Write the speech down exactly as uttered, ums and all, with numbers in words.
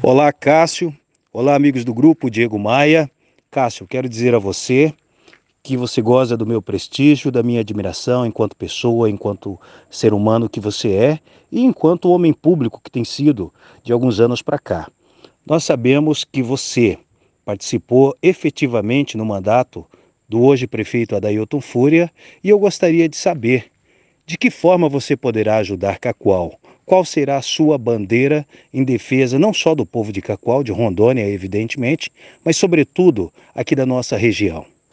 Olá, Cássio. Olá, amigos do grupo Diego Maia. Cássio, quero dizer a você que você goza do meu prestígio, da minha admiração enquanto pessoa, enquanto ser humano que você é e enquanto homem público que tem sido de alguns anos para cá. Nós sabemos que você participou efetivamente no mandato do hoje prefeito Adailton Fúria e eu gostaria de saber de que forma você poderá ajudar Cacoal. Qual será a sua bandeira em defesa não só do povo de Cacoal, de Rondônia, evidentemente, mas sobretudo aqui da nossa região?